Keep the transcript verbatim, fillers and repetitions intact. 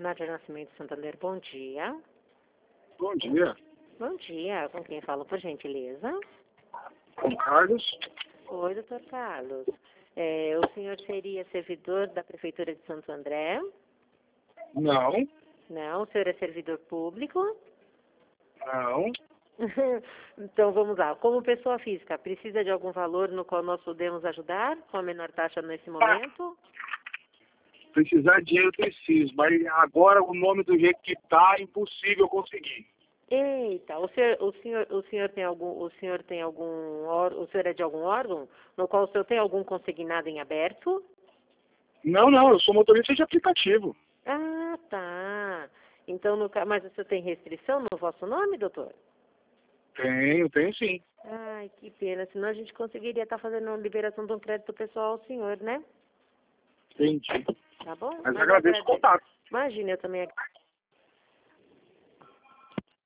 Nádia Nascimento Santander, bom dia. Bom dia. Bom dia, com quem falo, por gentileza? Com Carlos? Oi, doutor Carlos. É, o senhor seria servidor da Prefeitura de Santo André? Não. Não, o senhor é servidor público? Não. Então, vamos lá. Como pessoa física, precisa de algum valor no qual nós podemos ajudar com a menor taxa nesse momento? Precisar de dinheiro eu preciso, mas agora o nome do jeito que tá, é impossível conseguir. Eita, o senhor, o senhor, o senhor tem algum, o senhor tem algum, or- o senhor é de algum órgão no qual o senhor tem algum consignado em aberto? Não, não, eu sou motorista de aplicativo. Ah, tá. Então, no, ca- mas o senhor tem restrição no vosso nome, doutor? Tenho, tenho sim. Ai, que pena, senão a gente conseguiria estar fazendo uma liberação de um crédito pessoal ao senhor, né? Entendi. Tá bom? Mas eu agradeço o contato. Imagina, eu também